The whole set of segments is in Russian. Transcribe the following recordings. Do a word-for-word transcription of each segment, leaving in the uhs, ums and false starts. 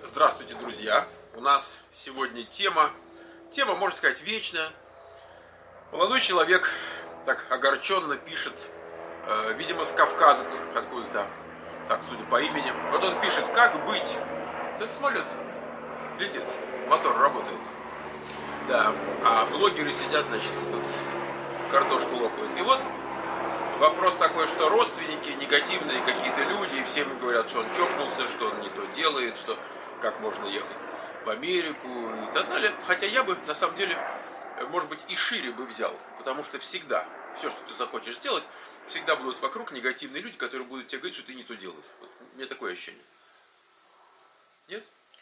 Здравствуйте, друзья! У нас сегодня тема, тема, можно сказать, вечная. Молодой человек так огорченно пишет, э, видимо, с Кавказа откуда-то, так, судя по имени. Вот он пишет, как быть? Этот самолет летит, мотор работает. Да, а блогеры сидят, значит, тут картошку лопают. И вот вопрос такой, что родственники, негативные какие-то люди, и все ему говорят, что он чокнулся, что он не то делает, что как можно ехать в Америку и так далее. Хотя я бы, на самом деле, может быть, и шире бы взял, потому что всегда, все, что ты захочешь сделать, всегда будут вокруг негативные люди, которые будут тебе говорить, что ты не то делаешь. Вот, у меня такое ощущение. Нет?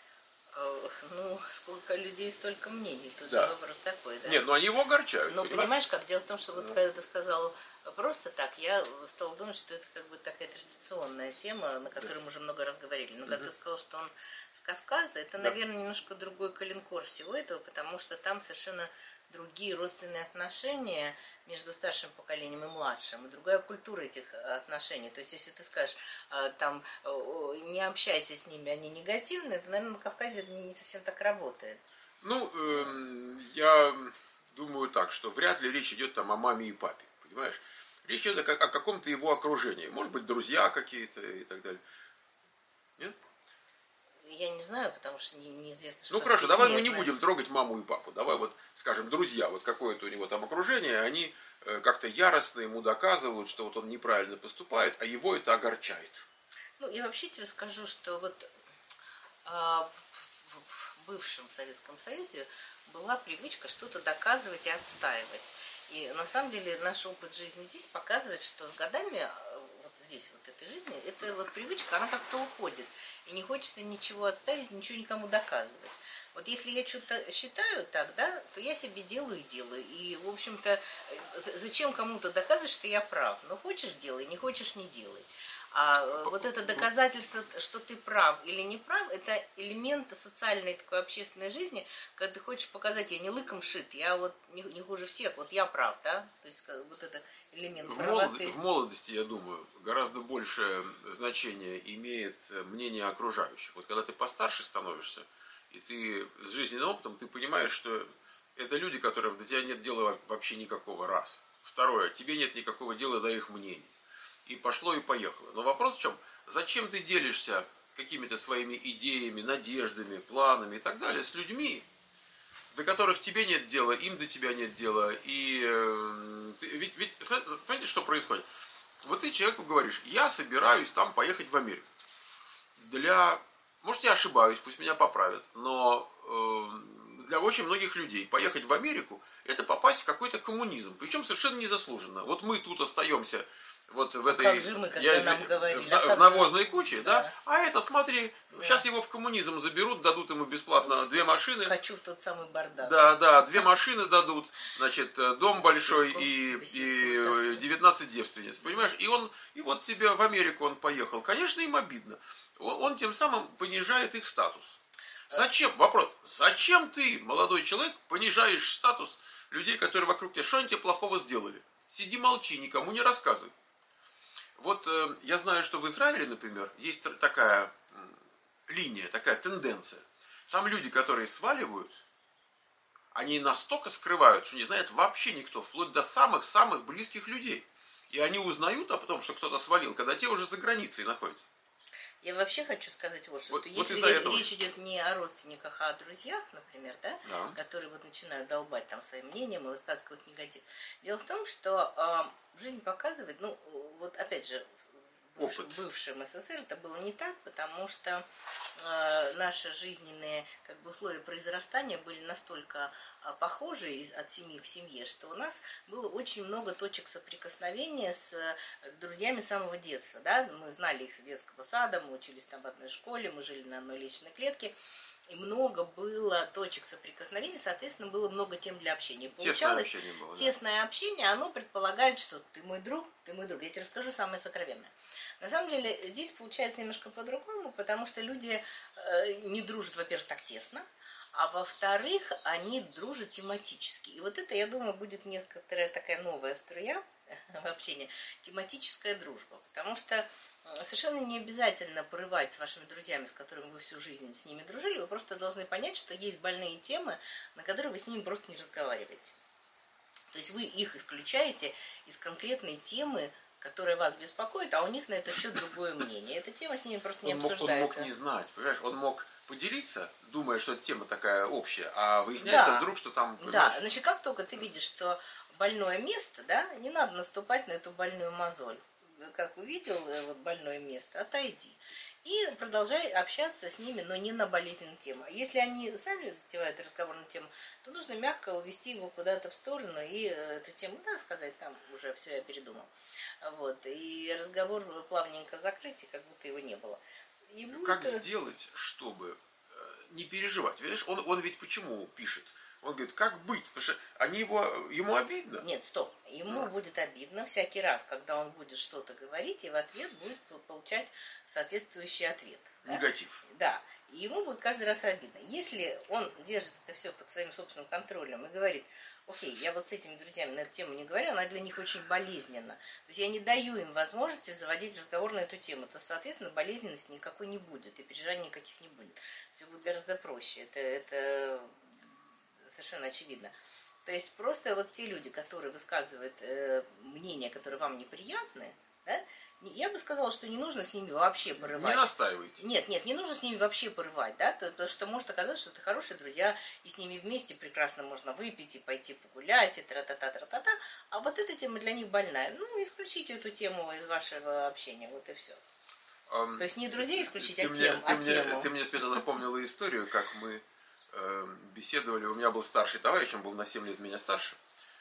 Ну, сколько людей, столько мнений. Тут Да. же вопрос такой, да? Нет, ну они его огорчают. Но понимаешь? понимаешь как? Дело в том, что вот когда ты сказал просто так, я стала думать, что это как бы такая традиционная тема, на которой мы уже много раз говорили. Но когда Мгм. ты сказал, что он с Кавказа, это, Да. наверное, немножко другой коленкор всего этого, потому что там совершенно другие родственные отношения между старшим поколением и младшим, и другая культура этих отношений. То есть, если ты скажешь, а, там, о, не общайся с ними, они негативные, то, наверное, на Кавказе это не не совсем так работает. Ну, эм, я думаю так, что вряд ли речь идет там о маме и папе, понимаешь? Речь идет о, как- о каком-то его окружении. Может быть, друзья какие-то и так далее. Нет? Я не знаю, потому что не- неизвестно, что Ну в хорошо, давай мы письме, не знаешь. будем трогать маму и папу. Давай вот, скажем, друзья, вот какое-то у него там окружение, они э, как-то яростно ему доказывают, что вот он неправильно поступает, а его это огорчает. Ну, я вообще тебе скажу, что вот а, в, в- в бывшем Советском Союзе была привычка что-то доказывать и отстаивать. И на самом деле наш опыт жизни здесь показывает, что с годами, а, вот здесь, вот этой жизни, эта вот привычка, она как-то уходит. И не хочется ничего отставить, ничего никому доказывать. Вот если я что-то считаю так, да, то я себе делаю и делаю. И, в общем-то, э, з- зачем кому-то доказывать, что я прав? Ну, хочешь – делай, не хочешь – не делай. А э, вот это доказательство, что ты прав или не прав, это элемент социальной такой общественной жизни, когда ты хочешь показать, я не лыком шит, я вот не, не хуже всех, вот я прав, да? То есть как, вот это элемент В, правоты. молод- в молодости, я думаю, гораздо большее значение имеет э, мнение окружающих. Вот когда ты постарше становишься, и ты с жизненным опытом, ты понимаешь, что это люди, которым до тебя нет дела вообще никакого, раз. Второе, тебе нет никакого дела до их мнений. И пошло, и поехало. Но вопрос в чем? Зачем ты делишься какими-то своими идеями, надеждами, планами и так далее с людьми, до которых тебе нет дела, им до тебя нет дела. И э, ты- ведь, ведь, понимаете, что происходит? Вот ты человеку говоришь, я собираюсь там поехать в Америку. Для, может, я ошибаюсь, пусть меня поправят, но э, для очень многих людей поехать в Америку – это попасть в какой-то коммунизм, причем совершенно незаслуженно. Вот мы тут остаемся вот в А этой, как же мы, когда я нам извини- говорили, в, а в как навозной куче, да. Да. А этот, смотри, Да. сейчас его в коммунизм заберут, дадут ему бесплатно две машины. Хочу в тот самый бардак. Да, да, две машины дадут, значит, э, дом большой Беседку, и, беседку, и да. девятнадцать девственниц, понимаешь? И он, и вот тебе в Америку он поехал. Конечно, им обидно. Он, он тем самым понижает их статус. Зачем? Вопрос. Зачем ты, молодой человек, понижаешь статус людей, которые вокруг тебя? Что они тебе плохого сделали? Сиди, молчи, никому не рассказывай. Вот э, я знаю, что в Израиле, например, есть т- такая м, линия, такая тенденция. Там люди, которые сваливают, они настолько скрывают, что не знает вообще никто, вплоть до самых-самых близких людей. И они узнают о том, что кто-то свалил, когда те уже за границей находятся. Я вообще хочу сказать вот что, Вот- что вот если из-за речь, этого речь же. идет не о родственниках, а о друзьях, например, да, Да. которые вот начинают долбать там своим мнением и высказывать какой-то негатив. Дело в том, что э, жизнь показывает, ну, вот опять же, в бывшем, Опыт. бывшем СССР это было не так, потому что э, наши жизненные как бы, условия произрастания были настолько э, похожи из, от семьи к семье, что у нас было очень много точек соприкосновения с э, друзьями с самого детства. Да? Мы знали их с детского сада, мы учились там в одной школе, мы жили на одной личной клетке. И много было точек соприкосновения, соответственно, было много тем для общения. Тесное Получалось общение было, да. тесное общение, оно предполагает, что ты мой друг, ты мой друг. Я тебе расскажу самое сокровенное. На самом деле здесь получается немножко по-другому, потому что люди э, не дружат, во-первых, так тесно, а во-вторых, они дружат тематически. И вот это, я думаю, будет некоторая такая новая струя, в общении, тематическая дружба. Потому что совершенно не обязательно порывать с вашими друзьями, с которыми вы всю жизнь с ними дружили. Вы просто должны понять, что есть больные темы, на которые вы с ними просто не разговариваете. То есть вы их исключаете из конкретной темы, которая вас беспокоит, а у них на этот счет другое мнение. Эта тема с ними просто не он мог, обсуждается. Он мог не знать, понимаешь? Он мог поделиться, думая, что эта тема такая общая, а выясняется да. вдруг, что там... Понимаешь? Да, значит, как только ты видишь, что больное место, да, не надо наступать на эту больную мозоль. Как увидел вот, больное место, отойди. И продолжай общаться с ними, но не на болезненную тему. Если они сами затевают разговорную тему, то нужно мягко увести его куда-то в сторону и эту тему, да, сказать, там уже все, я передумал. Вот. И разговор плавненько закрыть, и как будто его не было. И будет... Как сделать, чтобы не переживать? Видишь, он, он ведь почему пишет? Он говорит, как быть? Потому что они его, ему обидно. Нет, стоп. Ему да. будет обидно всякий раз, когда он будет что-то говорить, и в ответ будет получать соответствующий ответ. Негатив. Да? да. И ему будет каждый раз обидно. Если он держит это все под своим собственным контролем и говорит, окей, я вот с этими друзьями на эту тему не говорю, она для них очень болезненна. То есть я не даю им возможности заводить разговор на эту тему, то, соответственно, болезненности никакой не будет, и переживаний никаких не будет. Все будет гораздо проще. Это... это... совершенно очевидно. То есть просто вот те люди, которые высказывают э, мнения, которые вам неприятны, да, я бы сказала, что не нужно с ними вообще порывать. Не настаивайте. Нет, нет, не нужно с ними вообще порывать, да, потому что может оказаться, что это хорошие друзья, и с ними вместе прекрасно можно выпить и пойти погулять, и тра-та-та-тра-та-та, а вот эта тема для них больная. Ну, исключите эту тему из вашего общения, вот и все. Um, То есть не друзей исключить, а, мне, тем, ты а мне, тему. Ты мне, Света, напомнила историю, как мы беседовали, у меня был старший товарищ, он был на семь лет меня старше,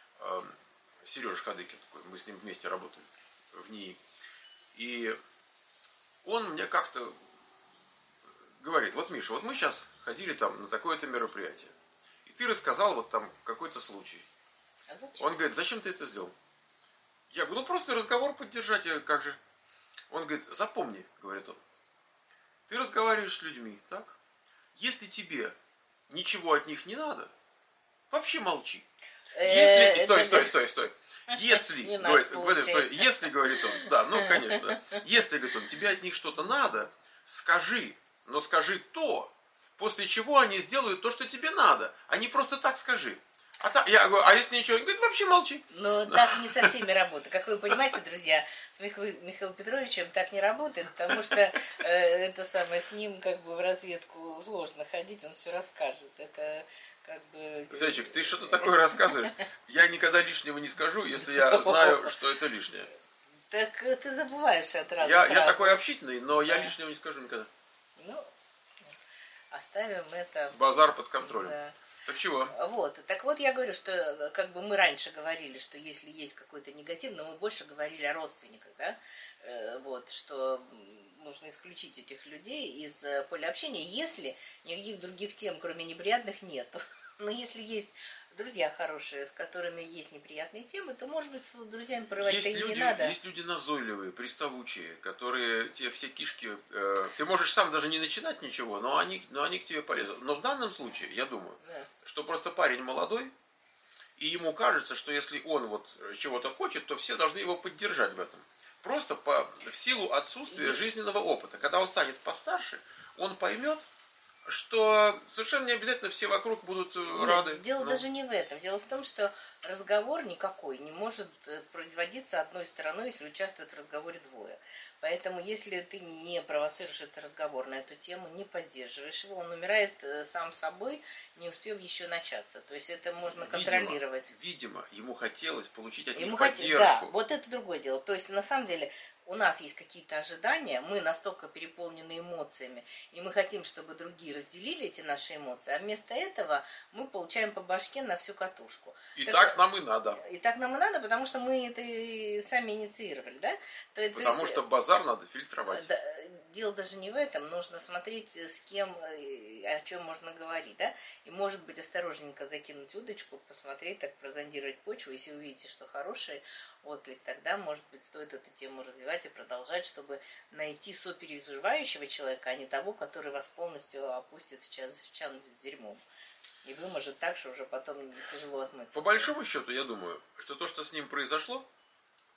Сережа Хадыкин такой, мы с ним вместе работали в НИИ. И он мне как-то говорит, вот, Миша, вот мы сейчас ходили там на такое-то мероприятие, и ты рассказал вот там какой-то случай. А зачем? Он говорит, зачем ты это сделал? Я говорю, ну просто разговор поддержать, я, как же? Он говорит, запомни, говорит он, ты разговариваешь с людьми, так? Если тебе ничего от них не надо, вообще молчи. Если... Стой, стой, стой, стой. Если, говорит, стой, если, говорит он, да, ну, конечно, если, говорит он, тебе от них что-то надо, скажи, но скажи то, после чего они сделают то, что тебе надо, а не просто так скажи. А, так, я говорю, а если ничего, он говорит, вообще молчи. Но так не со всеми работает. Как вы понимаете, друзья, с Михаилом, Михаилом Петровичем так не работает, потому что э, это самое, с ним как бы в разведку сложно ходить, он все расскажет. Это как бы... Зайчик, ты что-то такое рассказываешь? Я никогда лишнего не скажу, если я знаю, что это лишнее. Так ты забываешь от разных я, я такой общительный, но я да. лишнего не скажу никогда. Ну, оставим это... Базар под контролем. Да. Так чего? Вот. Так вот я говорю, что как бы мы раньше говорили, что если есть какой-то негатив, но мы больше говорили о родственниках, да, э, вот, что нужно исключить этих людей из поля общения, если никаких других тем, кроме неприятных, нету. Но если есть друзья хорошие, с которыми есть неприятные темы, то, может быть, с друзьями порывать-то и не надо. Есть люди назойливые, приставучие, которые тебе все кишки... Э, ты можешь сам даже не начинать ничего, но они, но они к тебе полезут. Но в данном случае, я думаю, да. что просто парень молодой, и ему кажется, что если он вот чего-то хочет, то все должны его поддержать в этом. Просто по, в силу отсутствия и... жизненного опыта. Когда он станет постарше, он поймет, что совершенно не обязательно все вокруг будут Нет, рады. Дело ну. даже не в этом. Дело в том, что разговор никакой не может производиться одной стороной, если участвуют в разговоре двое. Поэтому, если ты не провоцируешь этот разговор на эту тему, не поддерживаешь его, он умирает сам собой, не успев еще начаться. То есть это можно контролировать. Видимо, видимо ему хотелось получить от ему них хот... поддержку. Да, вот это другое дело. То есть, на самом деле, у нас есть какие-то ожидания, мы настолько переполнены эмоциями, и мы хотим, чтобы другие разделили эти наши эмоции, а вместо этого мы получаем по башке на всю катушку. И так, так нам и надо. И так нам и надо, потому что мы это сами инициировали, да? То, потому то есть, что базар надо фильтровать. Да, дело даже не в этом, нужно смотреть, с кем, о чем можно говорить, да? И, может быть, осторожненько закинуть удочку, посмотреть, так прозондировать почву, если увидите, что хороший отклик, тогда, может быть, стоит эту тему развивать и продолжать, чтобы найти сопереживающего человека, а не того, который вас полностью опустит в чан с дерьмом. И выможет так, что уже потом тяжело отмыться. По большому счету, я думаю, что то, что с ним произошло,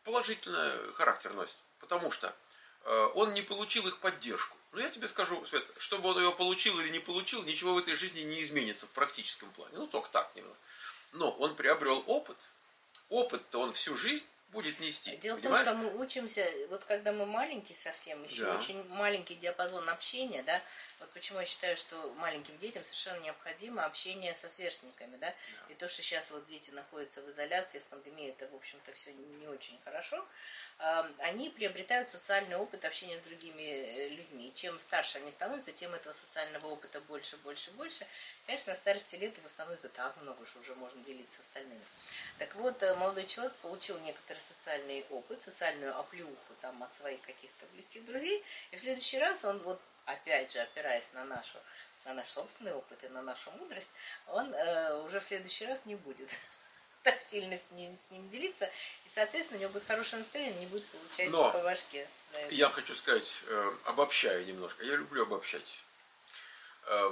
положительный характер носит. Потому что э, он не получил их поддержку. Но я тебе скажу, Свет, чтобы он ее получил или не получил, ничего в этой жизни не изменится в практическом плане. Ну, только так немного. Но он приобрел опыт. Опыт-то он всю жизнь будет нести. Дело понимаешь? в том, что мы учимся, вот когда мы маленькие совсем, еще Да. очень маленький диапазон общения, да, вот почему я считаю, что маленьким детям совершенно необходимо общение со сверстниками, да, Да. и то, что сейчас вот дети находятся в изоляции, с пандемией, это, в общем-то, все не очень хорошо, они приобретают социальный опыт общения с другими людьми. Чем старше они становятся, тем этого социального опыта больше, больше, больше. Конечно, на старости лет его становится так много, что уже можно делиться с остальными. Так вот, молодой человек получил некоторый социальный опыт, социальную оплеуху там от своих каких-то близких друзей, и в следующий раз он вот, опять же, опираясь на нашу, на наш собственный опыт и на нашу мудрость, он э, уже в следующий раз не будет так сильно с ним, с ним делиться, и, соответственно, у него будет хорошее настроение, не будет получать Но по башке. Я хочу сказать, э, обобщая немножко, я люблю обобщать. Э,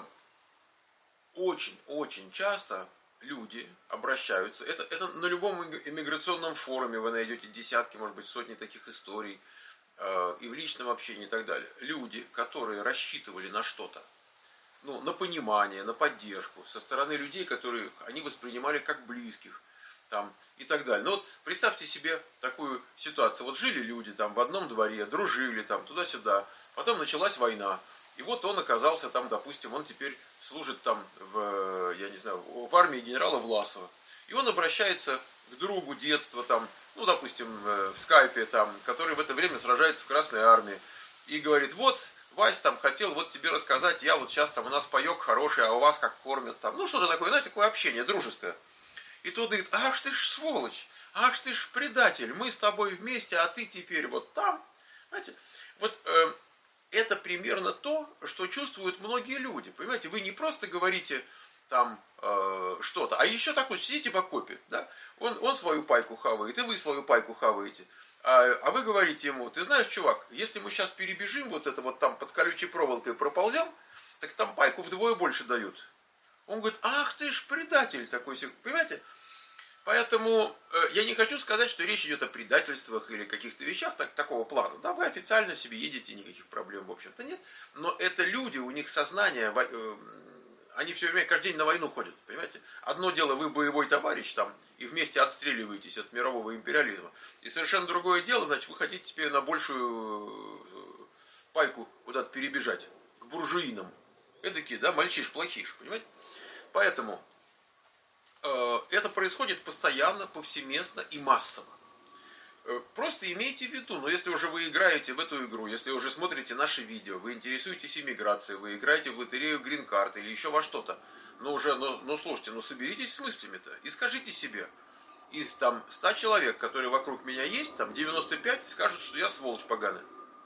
Очень-очень часто люди обращаются, это, это на любом иммиграционном форуме вы найдете десятки, может быть, сотни таких историй, э, и в личном общении и так далее. Люди, которые рассчитывали на что-то, ну, на понимание, на поддержку со стороны людей, которые они воспринимали как близких, там, и так далее. Ну вот представьте себе такую ситуацию. Вот жили люди там в одном дворе, дружили там туда-сюда, потом началась война. И вот он оказался там, допустим, он теперь служит там в, я не знаю, в армии генерала Власова. И он обращается к другу детства там, ну, допустим, в скайпе там, который в это время сражается в Красной армии. И говорит, вот, Вась там хотел вот тебе рассказать, я вот сейчас там, у нас паек хороший, а у вас как кормят там. Ну, что-то такое, знаете, такое общение дружеское. И тот говорит, ах ты ж сволочь, ах ты ж предатель, мы с тобой вместе, а ты теперь вот там. Знаете, вот э, это примерно то, что чувствуют многие люди. Понимаете, вы не просто говорите там э, что-то, а еще так вот сидите в окопе, да? Он, он свою пайку хавает, и вы свою пайку хаваете. А, а вы говорите ему, ты знаешь, чувак, если мы сейчас перебежим вот это вот там под колючей проволокой проползем, так там пайку вдвое больше дают. Он говорит, ах ты ж предатель такой, понимаете? Поэтому э, я не хочу сказать, что речь идет о предательствах или каких-то вещах так, такого плана. Да, вы официально себе едете, никаких проблем, в общем-то, нет. Но это люди, у них сознание, э, они все время, каждый день на войну ходят, понимаете? Одно дело, вы боевой товарищ там, и вместе отстреливаетесь от мирового империализма. И совершенно другое дело, значит, вы хотите теперь на большую пайку куда-то перебежать, к буржуинам. Эдакие, да, мальчиш-плохиш, понимаете? Поэтому э, это происходит постоянно, повсеместно и массово. Э, просто имейте в виду, но если уже вы играете в эту игру, если уже смотрите наши видео, вы интересуетесь иммиграцией, вы играете в лотерею грин-карт или еще во что-то, ну уже, ну, ну слушайте, ну соберитесь с мыслями-то и скажите себе, из там ста человек, которые вокруг меня есть, там девяносто пять скажут, что я сволочь поганая.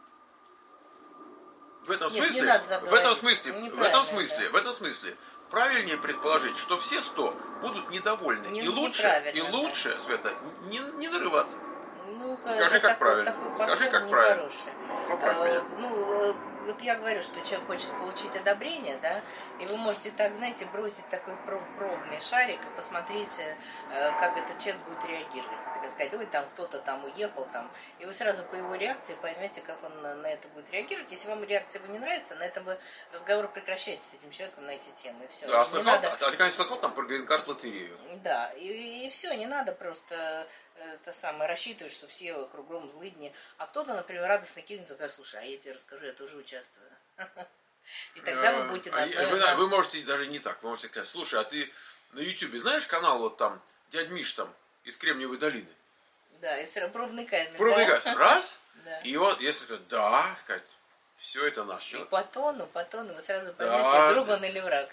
В этом Нет, смысле, не надо в этом смысле, в Неправильно, этом смысле, да. в этом смысле, правильнее предположить, что все сто будут недовольны. Не- и лучше, и неправильно, лучше, да. Света, не, не нарываться. Ну, Скажи, это как такой- правильно. такой Скажи, подход как правильно. нехороший. Поправь Э, меня. Ну, э, вот я говорю, что человек хочет получить одобрение, да, и вы можете так, знаете, бросить такой про- пробный шарик и посмотреть, э, как этот человек будет реагировать. Например, сказать, ой, там кто-то там уехал, там, и вы сразу по его реакции поймете, как он на, на это будет реагировать. Если вам реакция его не нравится, на этом вы разговор прекращаете с этим человеком на эти темы, и все. Да, а, слыхал, а ты, конечно, слыхал там про грин-карт лотерею? Да, и, и все, не надо просто это самое рассчитывать, что все кругом злыдни. А кто-то, например, радостно кинется и скажет, слушай, а я тебе расскажу, я тоже участвую. И тогда вы будете на А, вы, вы можете даже не так, вы можете сказать, слушай, а ты на ютубе знаешь канал вот там, дядь Миш там, из Кремниевой долины? Да, и сразу пробный камень. Пробный да? камень. Раз, Да. и он, если сказать, да, сказать, все это наш И человек. по тону, по тону вы сразу Да, поймете, друг да. он или враг.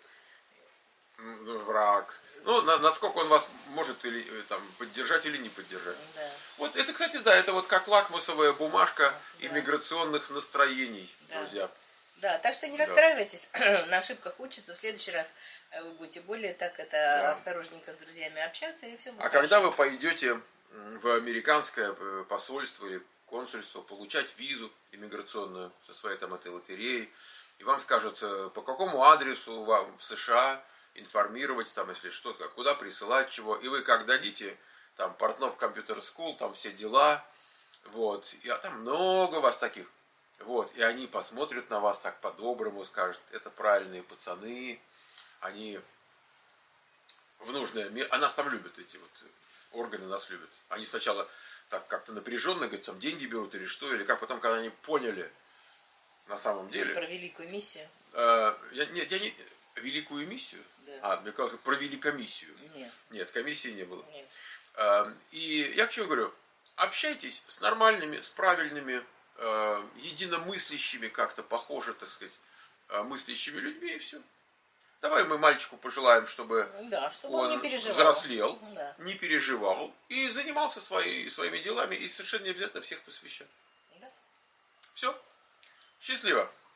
Ну, враг. Ну, на- насколько он вас может или э, там поддержать или не поддержать. Да. Вот это, кстати, да, это вот как лакмусовая бумажка Да. иммиграционных настроений, Да. друзья. Да, так что не расстраивайтесь, на ошибках учиться. В следующий раз э, вы будете более так это Да. осторожненько с друзьями общаться, и все будет А когда хорошо. вы пойдете м, в американское э, посольство или консульство получать визу иммиграционную со своей там этой лотереей, и вам скажут, э, по какому адресу вам в США информировать, там, если что-то, куда присылать чего, и вы как дадите там Портнов Компьютер Скул, там все дела, вот, и, а там много вас таких, вот, и они посмотрят на вас так по-доброму, скажут, это правильные пацаны, они в нужное место, а нас там любят, эти вот органы нас любят, они сначала так как-то напряженно, говорят, там деньги берут или что, или как, потом, когда они поняли, на самом деле... Про великую миссию? Э, я, нет, я не... Великую миссию? Да. А, мне казалось, про великомиссию. Нет. Нет, комиссии не было. Нет. Э, и я к чему говорю? Общайтесь с нормальными, с правильными, э, единомыслящими, как-то похоже, так сказать, э, мыслящими людьми, и все. Давай мы мальчику пожелаем, чтобы, да, чтобы он, он не переживал. взрослел, да. не переживал и занимался свои, своими делами, и совершенно не обязательно всех посвящать. Да. Все. Счастливо.